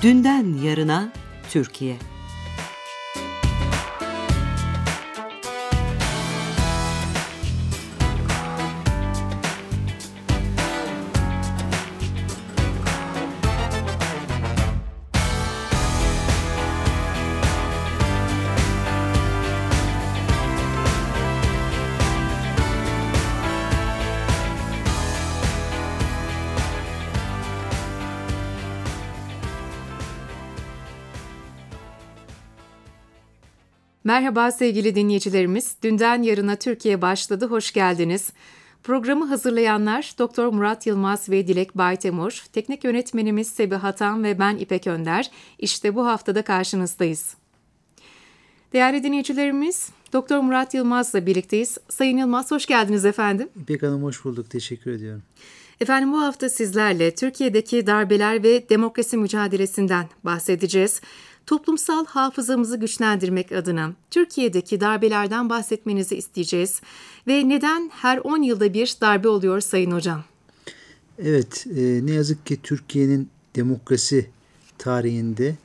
Dünden yarına Türkiye. Merhaba sevgili dinleyicilerimiz. Dünden yarına Türkiye başladı. Hoş geldiniz. Programı hazırlayanlar Dr. Murat Yılmaz ve Dilek Baytemur, teknik yönetmenimiz Sebiha Atan ve ben İpek Önder. İşte bu haftada karşınızdayız. Değerli dinleyicilerimiz, Dr. Murat Yılmaz'la birlikteyiz. Sayın Yılmaz, hoş geldiniz efendim. İpek Hanım hoş bulduk. Teşekkür ediyorum. Efendim bu hafta sizlerle Türkiye'deki darbeler ve demokrasi mücadelesinden bahsedeceğiz. Toplumsal hafızamızı güçlendirmek adına Türkiye'deki darbelerden bahsetmenizi isteyeceğiz. Ve neden her 10 yılda bir darbe oluyor Sayın Hocam? Evet, ne yazık ki Türkiye'nin demokrasi tarihinde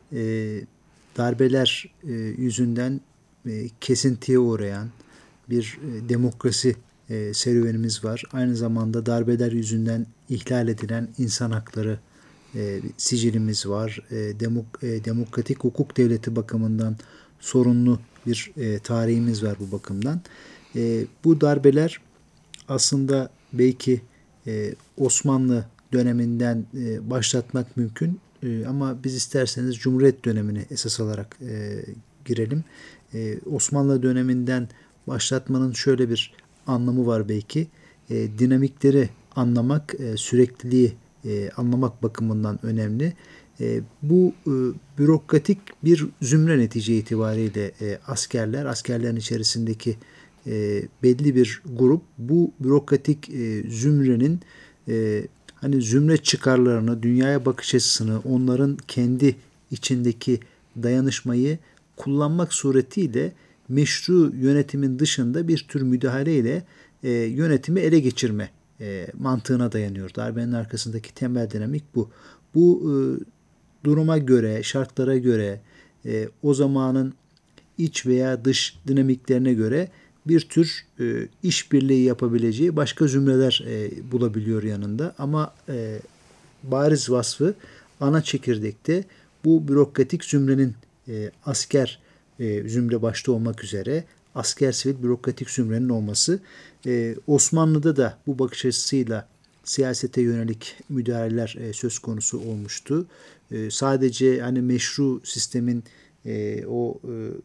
darbeler yüzünden kesintiye uğrayan bir demokrasi serüvenimiz var. Aynı zamanda darbeler yüzünden ihlal edilen insan hakları sicilimiz var. Demokratik hukuk devleti bakımından sorunlu bir tarihimiz var bu bakımdan. Bu darbeler aslında belki Osmanlı döneminden başlatmak mümkün ama biz isterseniz Cumhuriyet dönemini esas alarak girelim. Osmanlı döneminden başlatmanın şöyle bir anlamı var belki. Dinamikleri anlamak, sürekliliği anlamak bakımından önemli. Bu bürokratik bir zümre netice itibariyle askerlerin içerisindeki belli bir grup bu bürokratik zümrenin hani zümre çıkarlarını, dünyaya bakış açısını, onların kendi içindeki dayanışmayı kullanmak suretiyle meşru yönetimin dışında bir tür müdahaleyle yönetimi ele geçirme mantığına dayanıyor. Darbenin arkasındaki temel dinamik bu. Bu duruma göre, şartlara göre, o zamanın iç veya dış dinamiklerine göre bir tür işbirliği yapabileceği başka zümreler bulabiliyor yanında. Ama bariz vasfı ana çekirdekte bu bürokratik zümrenin asker zümre başta olmak üzere asker sivil bürokratik zümrenin olması. Osmanlı'da da bu bakış açısıyla siyasete yönelik müdahaleler söz konusu olmuştu. Sadece hani meşru sistemin o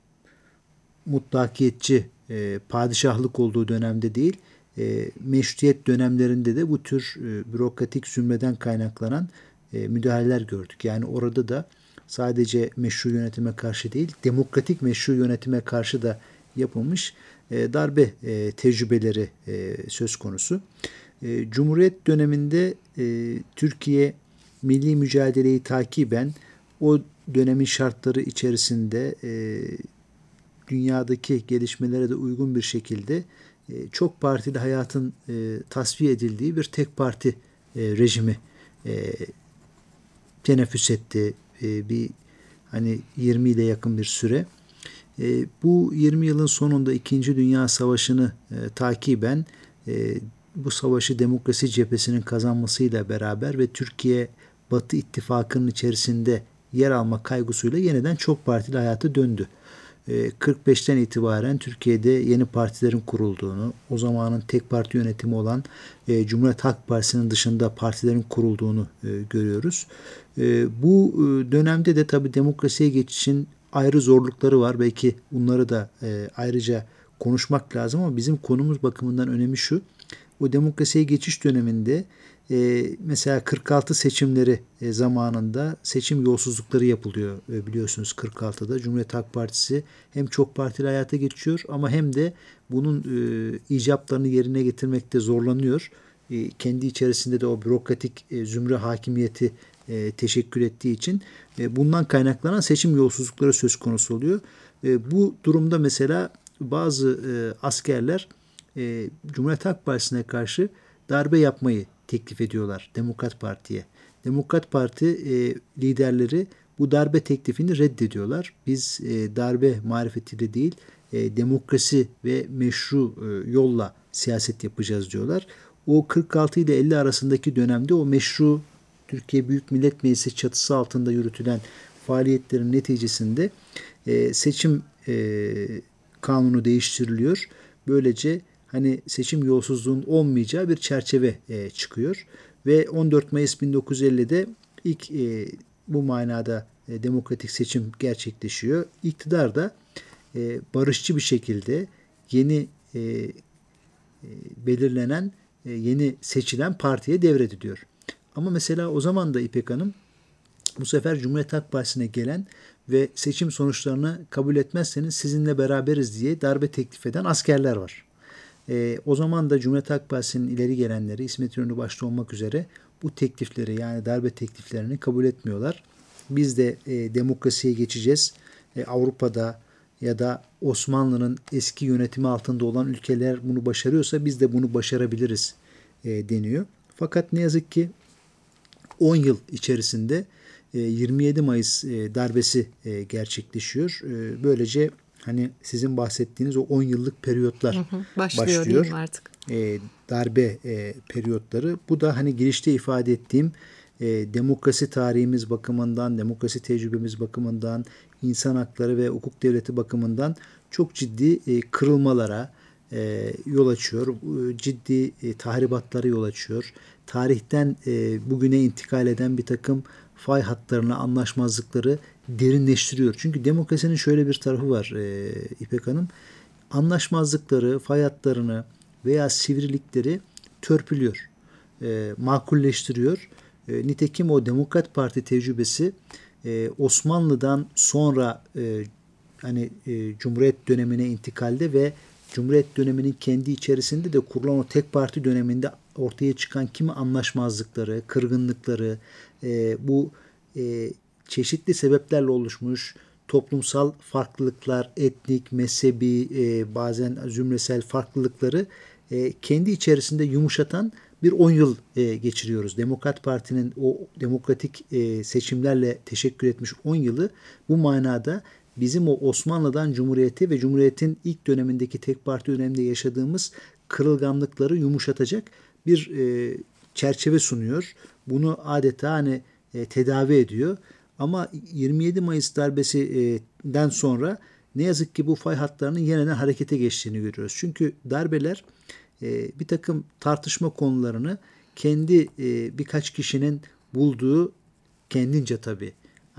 mutlakiyetçi padişahlık olduğu dönemde değil, meşrutiyet dönemlerinde de bu tür bürokratik zümreden kaynaklanan müdahaleler gördük. Yani orada da sadece meşru yönetime karşı değil, demokratik meşru yönetime karşı da yapılmış darbe tecrübeleri söz konusu. Cumhuriyet döneminde Türkiye milli mücadeleyi takiben o dönemin şartları içerisinde dünyadaki gelişmelere de uygun bir şekilde çok partili hayatın tasfiye edildiği bir tek parti rejimi teneffüs etti. Bir hani 20 ile yakın bir süre. Bu 20 yılın sonunda 2. Dünya Savaşı'nı takiben bu savaşı demokrasi cephesinin kazanmasıyla beraber ve Türkiye Batı İttifakı'nın içerisinde yer alma kaygısıyla yeniden çok partili hayata döndü. 45'ten itibaren Türkiye'de yeni partilerin kurulduğunu, o zamanın tek parti yönetimi olan Cumhuriyet Halk Partisi'nin dışında partilerin kurulduğunu görüyoruz. Bu dönemde de tabii demokrasiye geçişin ayrı zorlukları var. Belki bunları da ayrıca konuşmak lazım ama bizim konumuz bakımından önemi şu. O demokrasiye geçiş döneminde mesela 46 seçimleri zamanında seçim yolsuzlukları yapılıyor biliyorsunuz 46'da. Cumhuriyet Halk Partisi hem çok partili hayata geçiyor ama hem de bunun icaplarını yerine getirmekte zorlanıyor. Kendi içerisinde de o bürokratik zümre hakimiyeti teşekkür ettiği için bundan kaynaklanan seçim yolsuzlukları söz konusu oluyor. Bu durumda mesela bazı askerler Cumhuriyet Halk Partisi'ne karşı darbe yapmayı teklif ediyorlar Demokrat Parti'ye. Demokrat Parti liderleri bu darbe teklifini reddediyorlar. Biz darbe marifetiyle değil, demokrasi ve meşru yolla siyaset yapacağız diyorlar. O 46 ile 50 arasındaki dönemde o meşru Türkiye Büyük Millet Meclisi çatısı altında yürütülen faaliyetlerin neticesinde seçim kanunu değiştiriliyor. Böylece hani seçim yolsuzluğun olmayacağı bir çerçeve çıkıyor. Ve 14 Mayıs 1950'de ilk bu manada demokratik seçim gerçekleşiyor. İktidar da barışçı bir şekilde yeni belirlenen, yeni seçilen partiye devrediliyor. Ama mesela o zaman da İpek Hanım bu sefer Cumhuriyet Halk Partisi'ne gelen ve seçim sonuçlarını kabul etmezseniz sizinle beraberiz diye darbe teklif eden askerler var. O zaman da Cumhuriyet Halk Partisi'nin ileri gelenleri, İsmet İnönü başta olmak üzere bu teklifleri, yani darbe tekliflerini kabul etmiyorlar. Biz de demokrasiye geçeceğiz. Avrupa'da ya da Osmanlı'nın eski yönetimi altında olan ülkeler bunu başarıyorsa biz de bunu başarabiliriz deniyor. Fakat ne yazık ki 10 yıl içerisinde 27 Mayıs darbesi gerçekleşiyor. Böylece hani sizin bahsettiğiniz o 10 yıllık periyotlar başlıyor. Değil mi artık? Darbe periyotları. Bu da hani girişte ifade ettiğim demokrasi tarihimiz bakımından, demokrasi tecrübemiz bakımından, insan hakları ve hukuk devleti bakımından çok ciddi kırılmalara yol açıyor. Ciddi tahribatlara yol açıyor. Tarihten bugüne intikal eden bir takım fay hatlarını, anlaşmazlıkları derinleştiriyor. Çünkü demokrasinin şöyle bir tarafı var İpek Hanım. Anlaşmazlıkları, fay hatlarını veya sivrilikleri törpülüyor. Makulleştiriyor. Nitekim o Demokrat Parti tecrübesi Osmanlı'dan sonra Cumhuriyet dönemine intikalde ve Cumhuriyet döneminin kendi içerisinde de kurulan o tek parti döneminde ortaya çıkan kimi anlaşmazlıkları, kırgınlıkları, bu çeşitli sebeplerle oluşmuş toplumsal farklılıklar, etnik, mezhebi, bazen zümresel farklılıkları kendi içerisinde yumuşatan bir 10 yıl geçiriyoruz. Demokrat Parti'nin o demokratik seçimlerle teşekkür etmiş 10 yılı bu manada bizim o Osmanlı'dan Cumhuriyet'e ve Cumhuriyet'in ilk dönemindeki tek parti döneminde yaşadığımız kırılganlıkları yumuşatacak bir çerçeve sunuyor. Bunu adeta tedavi ediyor. Ama 27 Mayıs darbesinden sonra ne yazık ki bu fay hatlarının yeniden harekete geçtiğini görüyoruz. Çünkü darbeler bir takım tartışma konularını kendi birkaç kişinin bulduğu, kendince tabii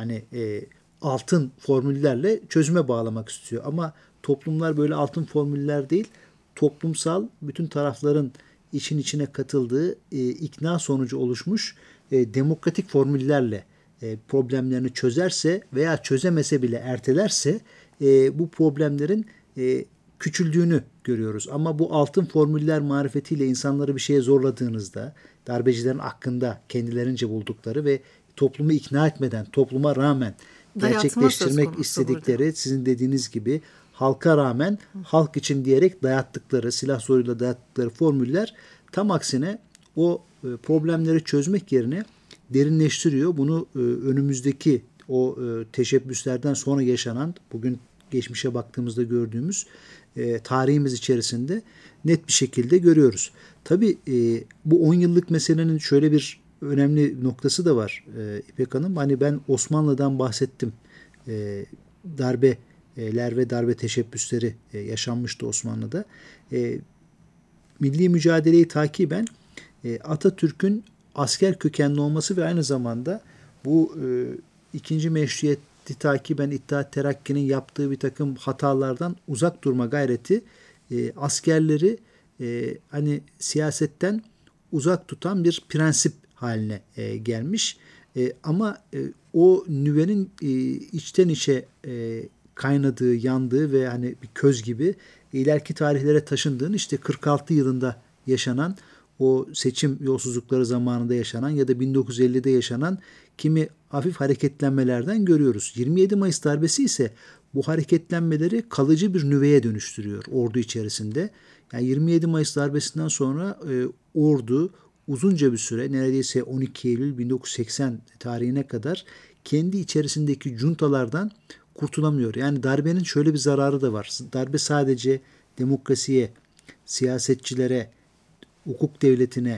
altın formüllerle çözüme bağlamak istiyor. Ama toplumlar böyle altın formüller değil, toplumsal bütün tarafların işin içine katıldığı ikna sonucu oluşmuş demokratik formüllerle problemlerini çözerse veya çözemese bile ertelerse bu problemlerin küçüldüğünü görüyoruz. Ama bu altın formüller marifetiyle insanları bir şeye zorladığınızda, darbecilerin hakkında kendilerince buldukları ve toplumu ikna etmeden, topluma rağmen gerçekleştirmek istedikleri, burada sizin dediğiniz gibi halka rağmen halk için diyerek dayattıkları, silah zoruyla dayattıkları formüller tam aksine o problemleri çözmek yerine derinleştiriyor. Bunu önümüzdeki o teşebbüslerden sonra yaşanan, bugün geçmişe baktığımızda gördüğümüz tarihimiz içerisinde net bir şekilde görüyoruz. Tabii bu 10 yıllık meselenin şöyle bir önemli noktası da var İpek Hanım. Hani ben Osmanlı'dan bahsettim. Darbeler ve darbe teşebbüsleri yaşanmıştı Osmanlı'da. Milli mücadeleyi takiben Atatürk'ün asker kökenli olması ve aynı zamanda bu ikinci meşruiyeti takiben İttihat Terakki'nin yaptığı bir takım hatalardan uzak durma gayreti askerleri siyasetten uzak tutan bir prensip haline gelmiş. Ama o nüvenin içten içe kaynadığı, yandığı ve bir köz gibi ileriki tarihlere taşındığını 46 yılında yaşanan o seçim yolsuzlukları zamanında yaşanan ya da 1950'de yaşanan kimi hafif hareketlenmelerden görüyoruz. 27 Mayıs darbesi ise bu hareketlenmeleri kalıcı bir nüveye dönüştürüyor ordu içerisinde. Yani 27 Mayıs darbesinden sonra ordu uzunca bir süre, neredeyse 12 Eylül 1980 tarihine kadar kendi içerisindeki juntalardan kurtulamıyor. Yani darbenin şöyle bir zararı da var. Darbe sadece demokrasiye, siyasetçilere, hukuk devletine,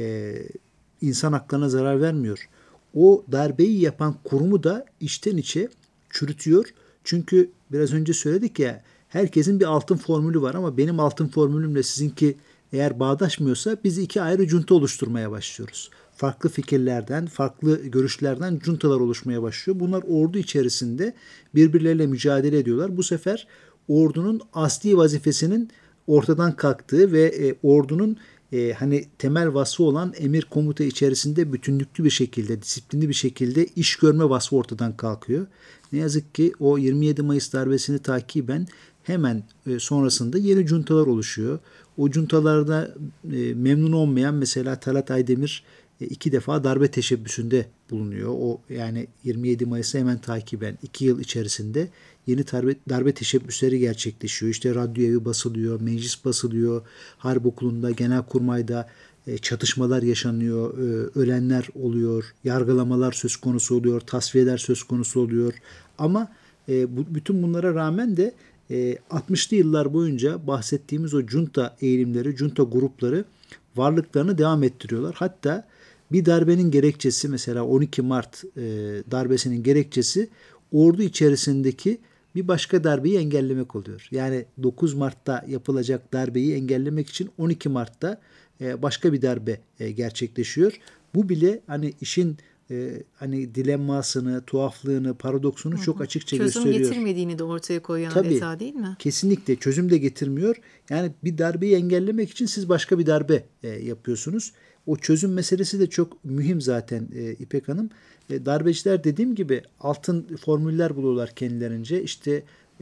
insan haklarına zarar vermiyor. O darbeyi yapan kurumu da içten içe çürütüyor. Çünkü biraz önce söyledik ya, herkesin bir altın formülü var ama benim altın formülümle sizinki eğer bağdaşmıyorsa biz iki ayrı junta oluşturmaya başlıyoruz. Farklı fikirlerden, farklı görüşlerden juntalar oluşmaya başlıyor. Bunlar ordu içerisinde birbirleriyle mücadele ediyorlar. Bu sefer ordunun asli vazifesinin ortadan kalktığı ve ordunun hani temel vasfı olan emir komuta içerisinde bütünlüklü bir şekilde, disiplinli bir şekilde iş görme vasfı ortadan kalkıyor. Ne yazık ki o 27 Mayıs darbesini takiben hemen sonrasında yeni juntalar oluşuyor. O juntalarda memnun olmayan mesela Talat Aydemir 2 defa darbe teşebbüsünde bulunuyor. O yani 27 Mayıs'ı hemen takiben 2 yıl içerisinde yeni darbe teşebbüsleri gerçekleşiyor. İşte radyo evi basılıyor, meclis basılıyor, Harp Okulu'nda, Genelkurmay'da çatışmalar yaşanıyor, ölenler oluyor, yargılamalar söz konusu oluyor, tasfiyeler söz konusu oluyor. Ama bütün bunlara rağmen de 60'lı yıllar boyunca bahsettiğimiz o junta eğilimleri, junta grupları varlıklarını devam ettiriyorlar. Hatta bir darbenin gerekçesi, mesela 12 Mart darbesinin gerekçesi ordu içerisindeki bir başka darbeyi engellemek oluyor. Yani 9 Mart'ta yapılacak darbeyi engellemek için 12 Mart'ta başka bir darbe gerçekleşiyor. Bu bile hani işin hani dilemmasını, tuhaflığını, paradoksunu çok açıkça gösteriyor. Çözüm getirmediğini de ortaya koyan detay değil mi? Kesinlikle çözüm de getirmiyor. Yani bir darbeyi engellemek için siz başka bir darbe yapıyorsunuz. O çözüm meselesi de çok mühim zaten İpek Hanım. Darbeciler dediğim gibi altın formüller buluyorlar kendilerince. İşte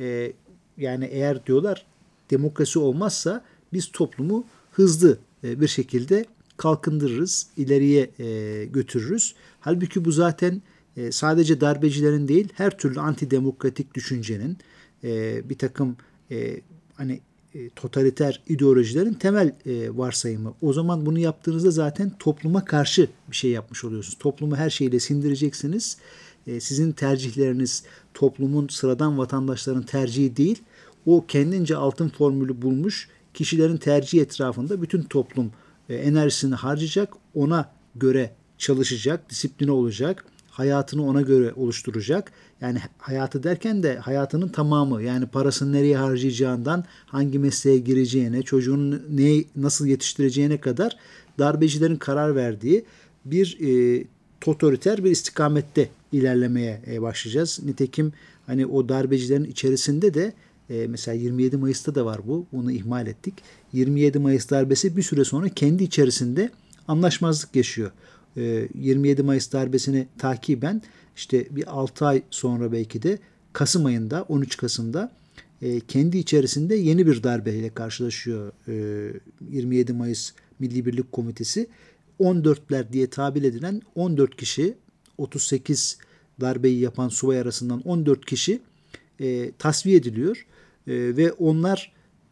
yani eğer diyorlar demokrasi olmazsa biz toplumu hızlı bir şekilde kalkındırırız, ileriye götürürüz. Halbuki bu zaten sadece darbecilerin değil, her türlü antidemokratik düşüncenin, bir takım hani totaliter ideolojilerin temel varsayımı. O zaman bunu yaptığınızda zaten topluma karşı bir şey yapmış oluyorsunuz. Toplumu her şeyle sindireceksiniz. Sizin tercihleriniz toplumun, sıradan vatandaşların tercihi değil. O kendince altın formülü bulmuş kişilerin tercihi etrafında bütün toplum enerjisini harcayacak, ona göre çalışacak, disipline olacak, hayatını ona göre oluşturacak. Yani hayatı derken de hayatının tamamı, yani parasını nereye harcayacağından, hangi mesleğe gireceğine, çocuğunu nasıl yetiştireceğine kadar darbecilerin karar verdiği bir totaliter bir istikamette ilerlemeye başlayacağız. Nitekim hani o darbecilerin içerisinde de mesela 27 Mayıs'ta da var bu. Bunu ihmal ettik. 27 Mayıs darbesi bir süre sonra kendi içerisinde anlaşmazlık yaşıyor. 27 Mayıs darbesini takiben işte bir 6 ay sonra belki de Kasım ayında, 13 Kasım'da kendi içerisinde yeni bir darbeyle karşılaşıyor 27 Mayıs Milli Birlik Komitesi. 14'ler diye tabir edilen 14 kişi, 38 darbeyi yapan subay arasından 14 kişi tasfiye ediliyor. Ve onlar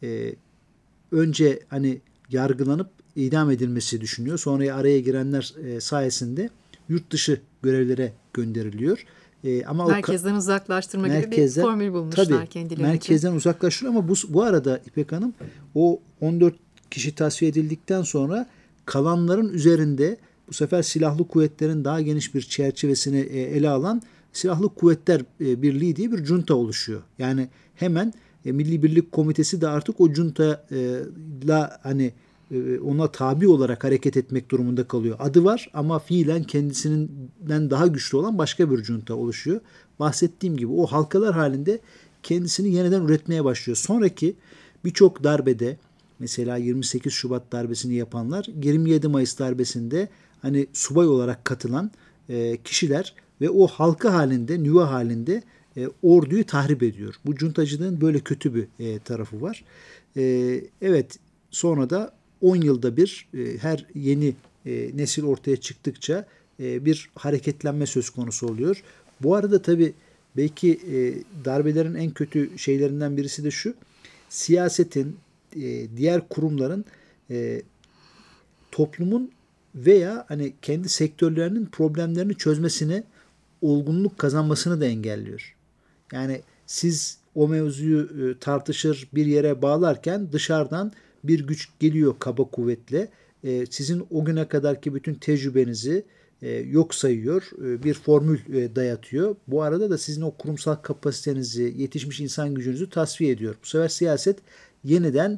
önce hani yargılanıp idam edilmesi düşünüyor. Sonra araya girenler sayesinde yurt dışı görevlere gönderiliyor. Ama merkezden uzaklaştırma gibi bir formül bulmuşlar kendilerince. Merkezden uzaklaştırıyor ama bu arada İpek Hanım, o 14 kişi tasfiye edildikten sonra kalanların üzerinde bu sefer silahlı kuvvetlerin daha geniş bir çerçevesini ele alan Silahlı Kuvvetler Birliği diye bir junta oluşuyor. Yani hemen Milli Birlik Komitesi de artık o juntayla hani ona tabi olarak hareket etmek durumunda kalıyor. Adı var ama fiilen kendisinden daha güçlü olan başka bir junta oluşuyor. Bahsettiğim gibi o halkalar halinde kendisini yeniden üretmeye başlıyor. Sonraki birçok darbede, mesela 28 Şubat darbesini yapanlar, 27 Mayıs darbesinde hani subay olarak katılan kişiler ve o halka halinde, nüve halinde orduyu tahrip ediyor. Bu cuntacılığın böyle kötü bir tarafı var. Evet, sonra da 10 yılda bir her yeni nesil ortaya çıktıkça bir hareketlenme söz konusu oluyor. Bu arada tabii belki darbelerin en kötü şeylerinden birisi de şu: siyasetin, diğer kurumların toplumun veya hani kendi sektörlerinin problemlerini çözmesine olgunluk kazanmasını da engelliyor. Yani siz o mevzuyu tartışır bir yere bağlarken dışarıdan bir güç geliyor kaba kuvvetle. Sizin o güne kadarki bütün tecrübenizi yok sayıyor, bir formül dayatıyor. Bu arada da sizin o kurumsal kapasitenizi, yetişmiş insan gücünüzü tasfiye ediyor. Bu sefer siyaset yeniden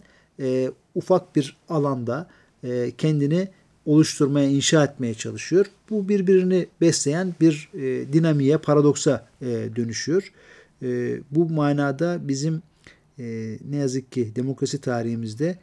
ufak bir alanda kendini oluşturmaya, inşa etmeye çalışıyor. Bu birbirini besleyen bir dinamiğe, paradoksa dönüşüyor. Bu manada bizim ne yazık ki demokrasi tarihimizde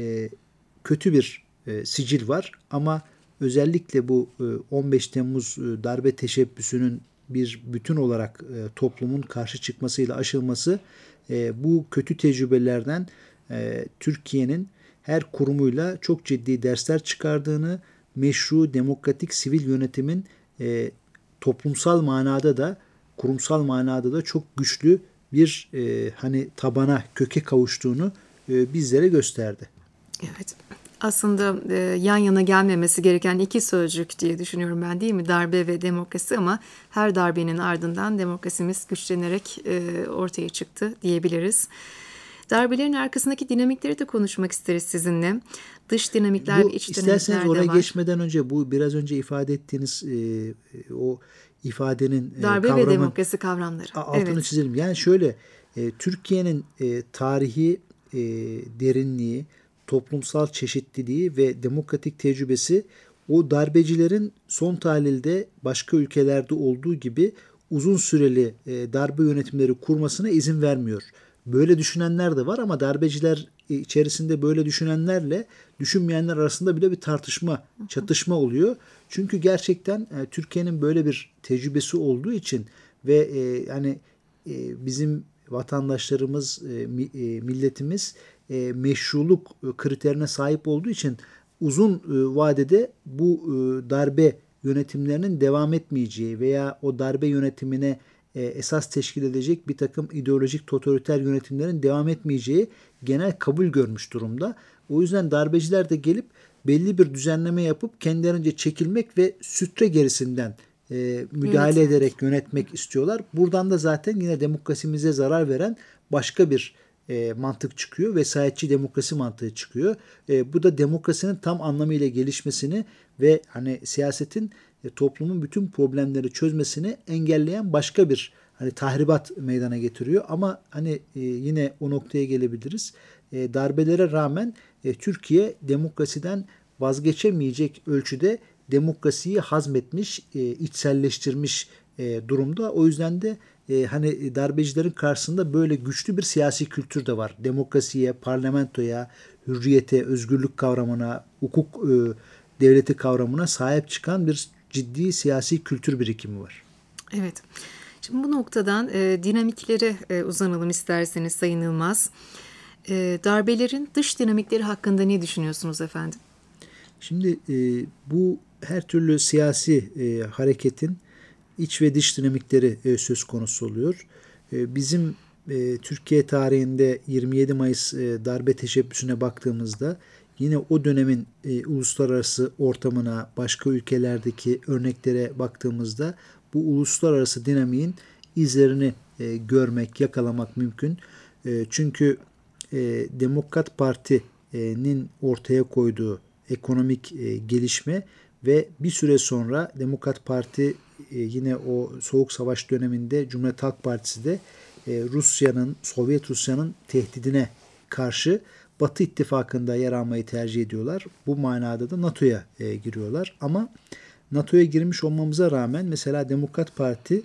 kötü bir sicil var. Ama özellikle bu 15 Temmuz darbe teşebbüsünün bir bütün olarak toplumun karşı çıkmasıyla aşılması bu kötü tecrübelerden Türkiye'nin her kurumuyla çok ciddi dersler çıkardığını, meşru, demokratik, sivil yönetimin toplumsal manada da, kurumsal manada da çok güçlü bir hani tabana, köke kavuştuğunu bizlere gösterdi. Evet. Aslında yan yana gelmemesi gereken iki sözcük diye düşünüyorum ben, değil mi? Darbe ve demokrasi, ama her darbenin ardından demokrasimiz güçlenerek ortaya çıktı diyebiliriz. Darbelerin arkasındaki dinamikleri de konuşmak isteriz sizinle. Dış dinamikler ve iç dinamikler de var. İsterseniz oraya geçmeden önce bu biraz önce ifade ettiğiniz o ifadenin darbe ve demokrasi kavramları. Altını çizelim. Yani şöyle, Türkiye'nin tarihi derinliği, toplumsal çeşitliliği ve demokratik tecrübesi o darbecilerin son tahlilde başka ülkelerde olduğu gibi uzun süreli darbe yönetimleri kurmasına izin vermiyor. Böyle düşünenler de var ama darbeciler içerisinde böyle düşünenlerle düşünmeyenler arasında bile bir tartışma, çatışma oluyor. Çünkü gerçekten Türkiye'nin böyle bir tecrübesi olduğu için ve yani bizim vatandaşlarımız, milletimiz meşruluk kriterine sahip olduğu için uzun vadede bu darbe yönetimlerinin devam etmeyeceği veya o darbe yönetimine esas teşkil edecek bir takım ideolojik totaliter yönetimlerin devam etmeyeceği genel kabul görmüş durumda. O yüzden darbeciler de gelip belli bir düzenleme yapıp kendilerince çekilmek ve sütre gerisinden müdahale ederek yönetmek istiyorlar. Buradan da zaten yine demokrasimize zarar veren başka bir mantık çıkıyor. Vesayetçi demokrasi mantığı çıkıyor. Bu da demokrasinin tam anlamıyla gelişmesini ve hani siyasetin toplumun bütün problemleri çözmesini engelleyen başka bir hani tahribat meydana getiriyor. Ama hani yine o noktaya gelebiliriz. Darbelere rağmen Türkiye demokrasiden vazgeçemeyecek ölçüde demokrasiyi hazmetmiş, içselleştirmiş durumda. O yüzden de hani darbecilerin karşısında böyle güçlü bir siyasi kültür de var. Demokrasiye, parlamentoya, hürriyete, özgürlük kavramına, hukuk devleti kavramına sahip çıkan bir ciddi siyasi kültür birikimi var. Evet. Şimdi bu noktadan dinamiklere uzanalım isterseniz Sayın Yılmaz. Darbelerin dış dinamikleri hakkında ne düşünüyorsunuz efendim? Şimdi bu her türlü siyasi hareketin iç ve dış dinamikleri söz konusu oluyor. Bizim Türkiye tarihinde 27 Mayıs darbe teşebbüsüne baktığımızda yine o dönemin uluslararası ortamına, başka ülkelerdeki örneklere baktığımızda bu uluslararası dinamiğin izlerini görmek, yakalamak mümkün. Çünkü Demokrat Parti'nin ortaya koyduğu ekonomik gelişme ve bir süre sonra Demokrat Parti yine o Soğuk Savaş döneminde Cumhuriyet Halk Partisi de Rusya'nın, Sovyet Rusya'nın tehdidine karşı Batı ittifakında yer almayı tercih ediyorlar. Bu manada da NATO'ya giriyorlar. Ama NATO'ya girmiş olmamıza rağmen mesela Demokrat Parti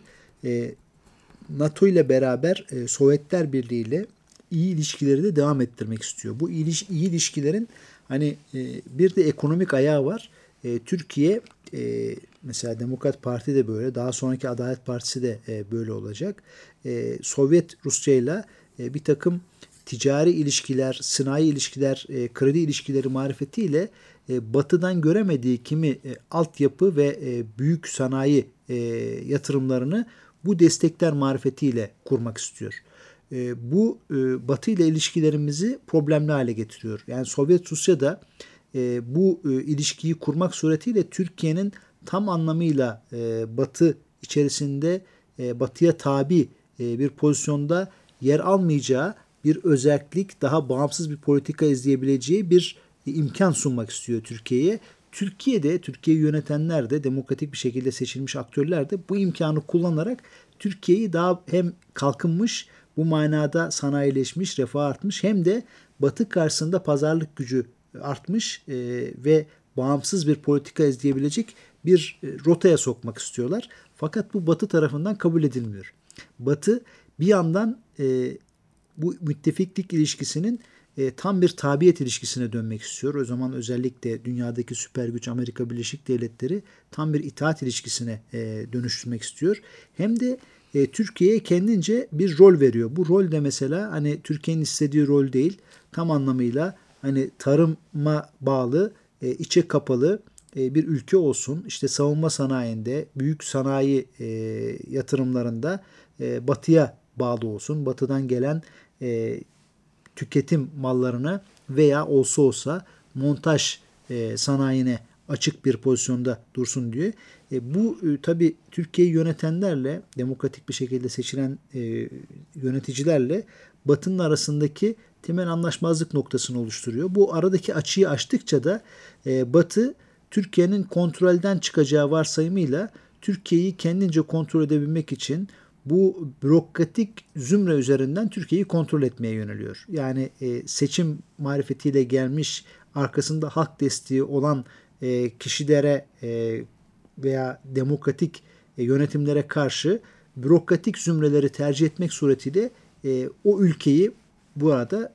NATO ile beraber Sovyetler Birliği ile iyi ilişkileri de devam ettirmek istiyor. Bu iyi ilişkilerin hani bir de ekonomik ayağı var. Türkiye mesela Demokrat Parti de böyle, daha sonraki Adalet Partisi de böyle olacak. Sovyet Rusya ile bir takım ticari ilişkiler, sanayi ilişkiler, kredi ilişkileri marifetiyle Batı'dan göremediği kimi altyapı ve büyük sanayi yatırımlarını bu destekler marifetiyle kurmak istiyor. Bu Batı ile ilişkilerimizi problemli hale getiriyor. Yani Sovyet Rusya'da bu ilişkiyi kurmak suretiyle Türkiye'nin tam anlamıyla Batı içerisinde Batı'ya tabi bir pozisyonda yer almayacağı bir özellik, daha bağımsız bir politika izleyebileceği bir imkan sunmak istiyor Türkiye'ye. Türkiye'yi yönetenler de, demokratik bir şekilde seçilmiş aktörler de bu imkanı kullanarak Türkiye'yi daha hem kalkınmış, bu manada sanayileşmiş, refah artmış, hem de Batı karşısında pazarlık gücü artmış ve bağımsız bir politika izleyebilecek bir rotaya sokmak istiyorlar. Fakat bu Batı tarafından kabul edilmiyor. Batı bir yandan bu müttefiklik ilişkisinin tam bir tabiyet ilişkisine dönmek istiyor. O zaman özellikle dünyadaki süper güç Amerika Birleşik Devletleri tam bir itaat ilişkisine dönüştürmek istiyor. Hem de Türkiye'ye kendince bir rol veriyor. Bu rol de mesela hani Türkiye'nin istediği rol değil. Tam anlamıyla hani tarıma bağlı, içe kapalı bir ülke olsun. İşte savunma sanayinde, büyük sanayi yatırımlarında Batı'ya bağlı olsun. Batı'dan gelen tüketim mallarına veya olsa montaj sanayine açık bir pozisyonda dursun diyor. Bu tabii Türkiye'yi yönetenlerle, demokratik bir şekilde seçilen yöneticilerle Batı'nın arasındaki temel anlaşmazlık noktasını oluşturuyor. Bu aradaki açıyı açtıkça da Batı, Türkiye'nin kontrolden çıkacağı varsayımıyla Türkiye'yi kendince kontrol edebilmek için bu bürokratik zümre üzerinden Türkiye'yi kontrol etmeye yöneliyor. Yani seçim marifetiyle gelmiş, arkasında halk desteği olan kişilere veya demokratik yönetimlere karşı bürokratik zümreleri tercih etmek suretiyle o ülkeyi, bu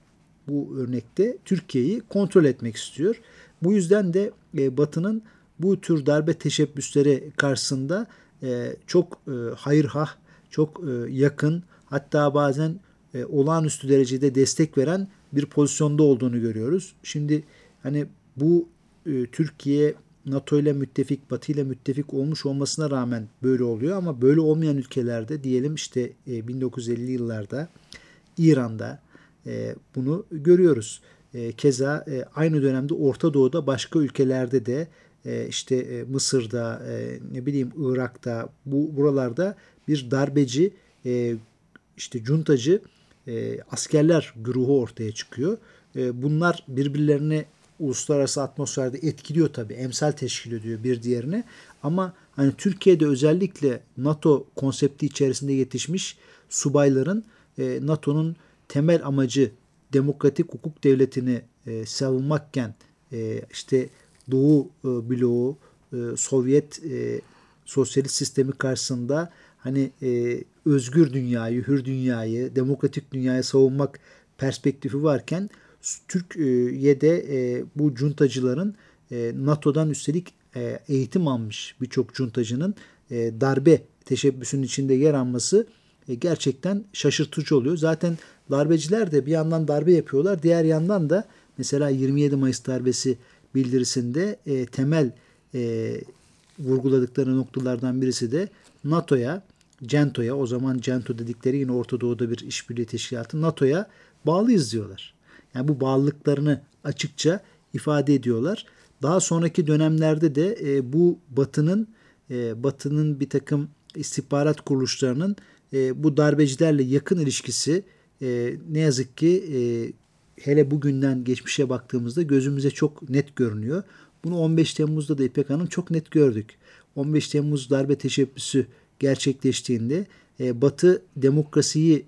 örnekte Türkiye'yi kontrol etmek istiyor. Bu yüzden de Batı'nın bu tür darbe teşebbüsleri karşısında çok hayırhah, çok yakın, hatta bazen olağanüstü derecede destek veren bir pozisyonda olduğunu görüyoruz. Şimdi hani bu Türkiye NATO ile müttefik, Batı ile müttefik olmuş olmasına rağmen böyle oluyor, ama böyle olmayan ülkelerde, diyelim işte 1950'li yıllarda İran'da bunu görüyoruz. Keza aynı dönemde Orta Doğu'da başka ülkelerde de işte Mısır'da, ne bileyim Irak'ta, buralarda bir darbeci, işte cuntacı askerler güruhu ortaya çıkıyor. Bunlar birbirlerini uluslararası atmosferde etkiliyor tabii. Emsal teşkil ediyor bir diğerine. Ama hani Türkiye'de özellikle NATO konsepti içerisinde yetişmiş subayların NATO'nun temel amacı demokratik hukuk devletini savunmakken işte Doğu bloğu, Sovyet sosyalist sistemi karşısında hani özgür dünyayı, hür dünyayı, demokratik dünyayı savunmak perspektifi varken, Türkiye'de bu cuntacıların NATO'dan üstelik eğitim almış birçok cuntacının darbe teşebbüsünün içinde yer alması gerçekten şaşırtıcı oluyor. Zaten darbeciler de bir yandan darbe yapıyorlar, diğer yandan da mesela 27 Mayıs darbesi bildirisinde temel vurguladıkları noktalardan birisi de NATO'ya, CENTO'ya, o zaman CENTO dedikleri yine Orta Doğu'da bir işbirliği teşkilatı, NATO'ya bağlıyız diyorlar. Yani bu bağlılıklarını açıkça ifade ediyorlar. Daha sonraki dönemlerde de bu Batı'nın bir takım istihbarat kuruluşlarının bu darbecilerle yakın ilişkisi ne yazık ki hele bugünden geçmişe baktığımızda gözümüze çok net görünüyor. Bunu 15 Temmuz'da da İpek Hanım çok net gördük. 15 Temmuz darbe teşebbüsü gerçekleştiğinde Batı demokrasiyi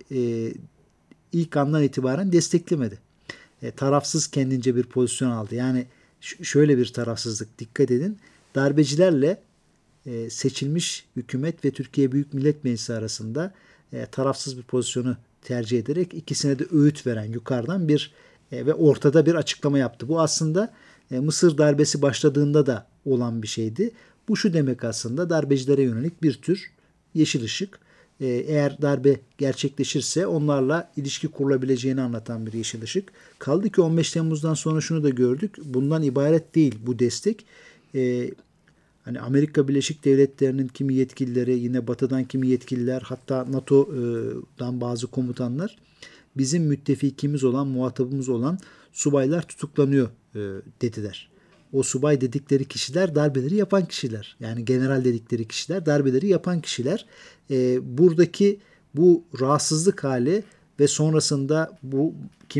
ilk andan itibaren desteklemedi. Tarafsız kendince bir pozisyon aldı. Yani şöyle bir tarafsızlık, dikkat edin. Darbecilerle seçilmiş hükümet ve Türkiye Büyük Millet Meclisi arasında tarafsız bir pozisyonu tercih ederek ikisine de öğüt veren yukarıdan bir ve ortada bir açıklama yaptı. Bu aslında Mısır darbesi başladığında da olan bir şeydi. Bu şu demek aslında: darbecilere yönelik bir tür yeşil ışık. Eğer darbe gerçekleşirse onlarla ilişki kurulabileceğini anlatan bir yeşil ışık. Kaldı ki 15 Temmuz'dan sonra şunu da gördük. Bundan ibaret değil bu destek. Hani Amerika Birleşik Devletleri'nin kimi yetkilileri, yine Batı'dan kimi yetkililer, hatta NATO'dan bazı komutanlar, bizim müttefikimiz olan, muhatabımız olan subaylar tutuklanıyor dediler. o subay dedikleri kişiler darbeleri yapan kişiler. Yani general dedikleri kişiler darbeleri yapan kişiler. Buradaki bu rahatsızlık hali ve sonrasında bu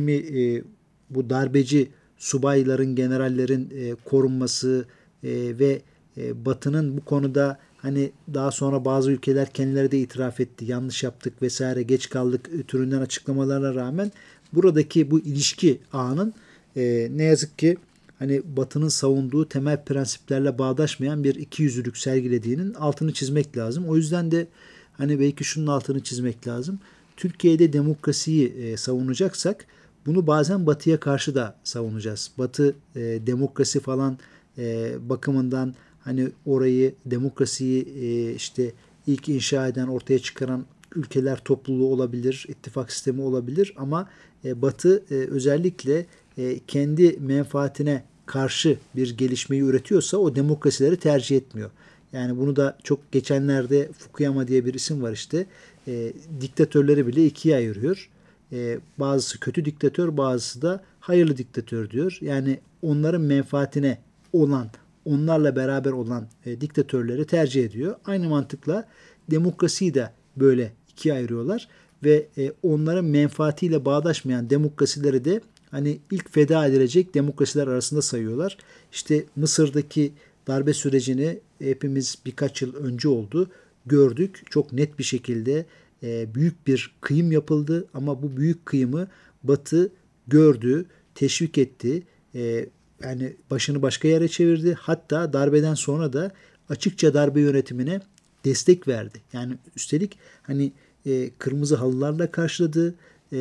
bu darbeci subayların, generallerin korunması ve Batı'nın bu konuda hani daha sonra bazı ülkeler kendileri de itiraf etti. Yanlış yaptık vesaire, geç kaldık türünden açıklamalarına rağmen buradaki bu ilişki ağının ne yazık ki hani Batı'nın savunduğu temel prensiplerle bağdaşmayan bir ikiyüzlülük sergilediğinin altını çizmek lazım. O yüzden de hani belki şunun altını çizmek lazım. Türkiye'de demokrasiyi savunacaksak bunu bazen Batı'ya karşı da savunacağız. Batı demokrasi falan bakımından hani orayı, demokrasiyi işte ilk inşa eden, ortaya çıkaran ülkeler topluluğu olabilir, ittifak sistemi olabilir ama Batı özellikle kendi menfaatine karşı bir gelişmeyi üretiyorsa o demokrasileri tercih etmiyor. Yani bunu da çok geçenlerde Fukuyama diye bir isim var işte. Diktatörleri bile ikiye ayırıyor. Bazısı kötü diktatör, bazısı da hayırlı diktatör diyor. Yani onların menfaatine olan, onlarla beraber olan diktatörleri tercih ediyor. Aynı mantıkla demokrasiyi de böyle ikiye ayırıyorlar ve onların menfaatiyle bağdaşmayan demokrasileri de hani ilk feda edilecek demokrasiler arasında sayıyorlar. İşte Mısır'daki darbe sürecini hepimiz birkaç yıl önce oldu. Gördük. Çok net bir şekilde büyük bir kıyım yapıldı ama bu büyük kıyımı Batı gördü, teşvik etti. Yani başını başka yere çevirdi. Hatta darbeden sonra da açıkça darbe yönetimine destek verdi. Yani üstelik hani kırmızı halılarla karşıladı.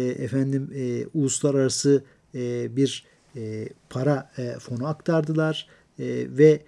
Uluslararası bir para fonu aktardılar ve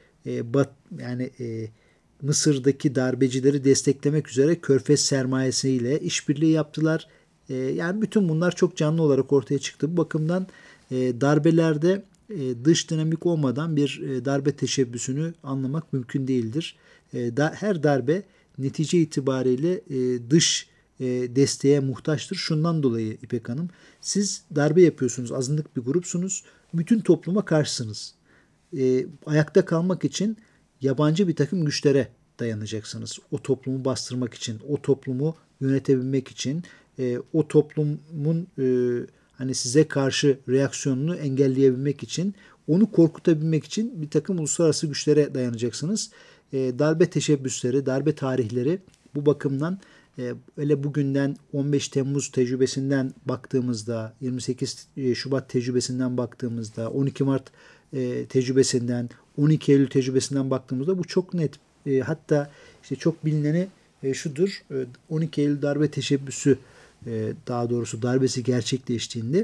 Mısır'daki darbecileri desteklemek üzere Körfez sermayesiyle işbirliği yaptılar. Yani bütün bunlar çok canlı olarak ortaya çıktı. Bu bakımdan darbelerde dış dinamik olmadan bir darbe teşebbüsünü anlamak mümkün değildir. Her darbe netice itibariyle dış desteğe muhtaçtır. Şundan dolayı İpek Hanım, siz darbe yapıyorsunuz, azınlık bir grupsunuz, bütün topluma karşısınız. Ayakta kalmak için yabancı bir takım güçlere dayanacaksınız. O toplumu bastırmak için, o toplumu yönetebilmek için, o toplumun hani size karşı reaksiyonunu engelleyebilmek için, onu korkutabilmek için bir takım uluslararası güçlere dayanacaksınız. Darbe teşebbüsleri, darbe tarihleri bu bakımdan öyle bugünden 15 Temmuz tecrübesinden baktığımızda, 28 Şubat tecrübesinden baktığımızda, 12 Mart tecrübesinden, 12 Eylül tecrübesinden baktığımızda bu çok net. Hatta işte çok bilineni şudur. 12 Eylül darbe teşebbüsü, daha doğrusu darbesi gerçekleştiğinde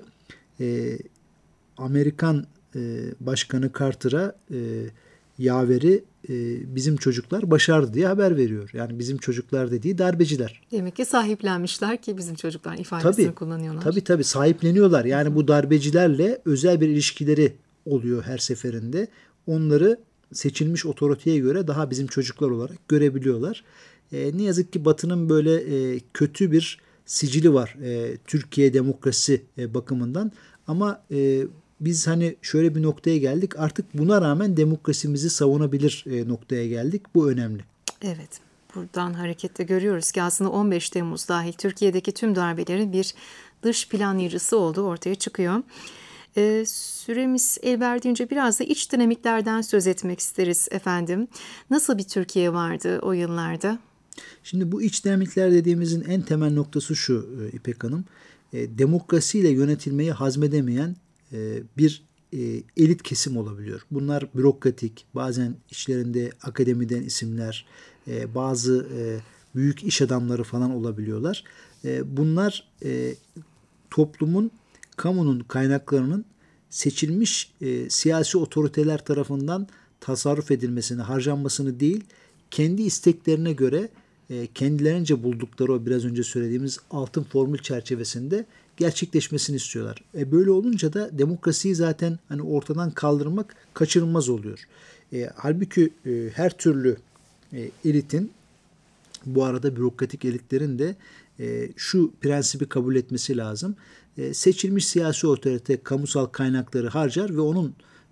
Amerikan Başkanı Carter'a yaveri bizim çocuklar başardı diye haber veriyor. Yani bizim çocuklar dediği darbeciler. Demek ki sahiplenmişler ki bizim çocuklar ifadesini kullanıyorlar. Tabii sahipleniyorlar. Yani bu darbecilerle özel bir ilişkileri oluyor her seferinde. Onları seçilmiş otoriteye göre daha bizim çocuklar olarak görebiliyorlar. Ne yazık ki Batı'nın böyle kötü bir sicili var Türkiye demokrasi bakımından. Ama biz hani şöyle bir noktaya geldik. Artık buna rağmen demokrasimizi savunabilir noktaya geldik. Bu önemli. Evet. Buradan hareketle görüyoruz ki aslında 15 Temmuz dahil Türkiye'deki tüm darbelerin bir dış planlayıcısı olduğu ortaya çıkıyor. Süremiz el verdiğince biraz da iç dinamiklerden söz etmek isteriz efendim. Nasıl bir Türkiye vardı o yıllarda? Şimdi bu iç dinamikler dediğimizin en temel noktası şu İpek Hanım. Demokrasiyle yönetilmeyi hazmedemeyen bir elit kesim olabiliyor. Bunlar bürokratik, bazen içlerinde akademiden isimler, bazı büyük iş adamları falan olabiliyorlar. Bunlar toplumun, kamunun kaynaklarının seçilmiş siyasi otoriteler tarafından tasarruf edilmesini, harcanmasını değil, kendi isteklerine göre kendilerince buldukları o biraz önce söylediğimiz altın formül çerçevesinde gerçekleşmesini istiyorlar. Böyle olunca da demokrasiyi zaten hani ortadan kaldırmak kaçınılmaz oluyor. Halbuki her türlü elitin, bu arada bürokratik elitlerin de şu prensibi kabul etmesi lazım. Seçilmiş siyasi otorite kamusal kaynakları harcar ve onun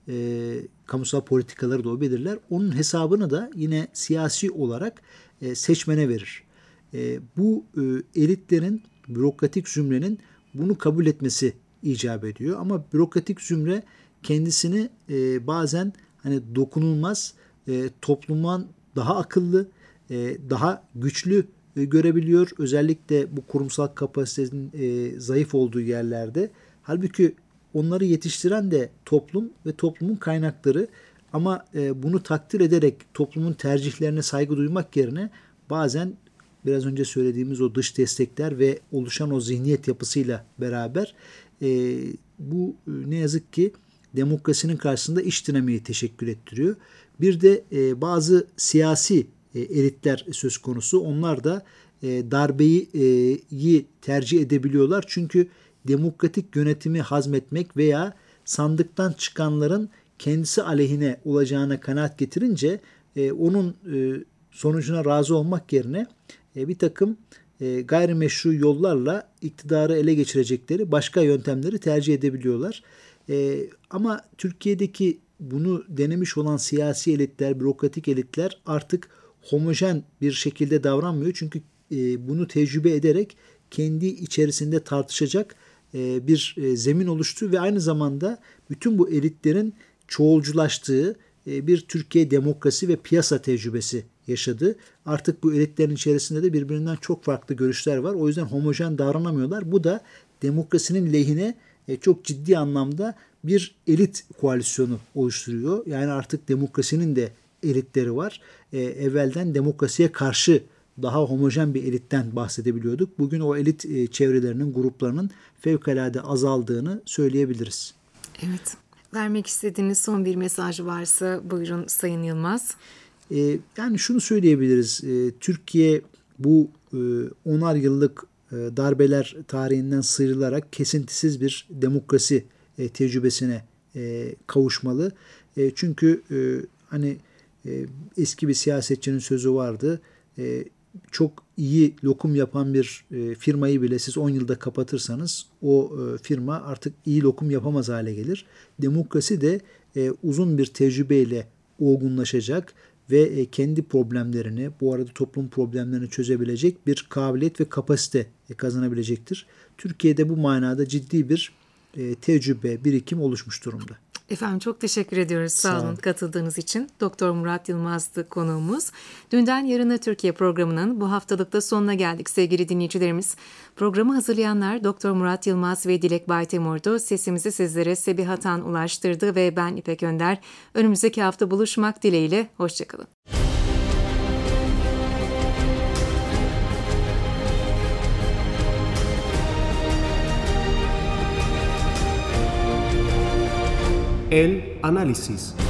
kamusal politikaları da o belirler. Onun hesabını da yine siyasi olarak seçmene verir. Bu elitlerin, bürokratik zümrenin bunu kabul etmesi icap ediyor. Ama bürokratik zümre kendisini bazen hani dokunulmaz, toplumdan daha akıllı, daha güçlü görebiliyor. Özellikle bu kurumsal kapasitenin zayıf olduğu yerlerde. Halbuki onları yetiştiren de toplum ve toplumun kaynakları. Ama bunu takdir ederek toplumun tercihlerine saygı duymak yerine bazen biraz önce söylediğimiz o dış destekler ve oluşan o zihniyet yapısıyla beraber bu ne yazık ki demokrasinin karşısında iş dinamiği teşekkür ettiriyor. Bir de bazı elitler söz konusu. Onlar da darbeyi tercih edebiliyorlar. Çünkü demokratik yönetimi hazmetmek veya sandıktan çıkanların kendisi aleyhine olacağına kanaat getirince onun sonucuna razı olmak yerine bir takım gayrimeşru yollarla iktidarı ele geçirecekleri başka yöntemleri tercih edebiliyorlar. Ama Türkiye'deki bunu denemiş olan siyasi elitler, bürokratik elitler artık homojen bir şekilde davranmıyor. Çünkü bunu tecrübe ederek kendi içerisinde tartışacak bir zemin oluştu ve aynı zamanda bütün bu elitlerin çoğulculaştığı bir Türkiye demokrasi ve piyasa tecrübesi yaşadı. Artık bu elitlerin içerisinde de birbirinden çok farklı görüşler var. O yüzden homojen davranamıyorlar. Bu da demokrasinin lehine çok ciddi anlamda bir elit koalisyonu oluşturuyor. Yani artık demokrasinin de elitleri var. Evvelden demokrasiye karşı daha homojen bir elitten bahsedebiliyorduk. Bugün o elit çevrelerinin, gruplarının fevkalade azaldığını söyleyebiliriz. Evet. Vermek istediğiniz son bir mesaj varsa buyurun Sayın Yılmaz. Yani şunu söyleyebiliriz. Türkiye bu 10'ar yıllık darbeler tarihinden sıyrılarak kesintisiz bir demokrasi tecrübesine kavuşmalı. Çünkü hani eski bir siyasetçinin sözü vardı. Çok iyi lokum yapan bir firmayı bile siz 10 yılda kapatırsanız o firma artık iyi lokum yapamaz hale gelir. Demokrasi de uzun bir tecrübeyle olgunlaşacak ve kendi problemlerini, bu arada toplum problemlerini çözebilecek bir kabiliyet ve kapasite kazanabilecektir. Türkiye'de bu manada ciddi bir tecrübe, birikim oluşmuş durumda. Efendim çok teşekkür ediyoruz. Sağ olun katıldığınız için. Doktor Murat Yılmaz'dı konuğumuz. Dünden Yarına Türkiye programının bu haftalıkta sonuna geldik sevgili dinleyicilerimiz. Programı hazırlayanlar Doktor Murat Yılmaz ve Dilek Baytemur'du. Sesimizi sizlere Sebiha Tan ulaştırdı ve ben İpek Önder. Önümüzdeki hafta buluşmak dileğiyle. Hoşçakalın. El Análisis.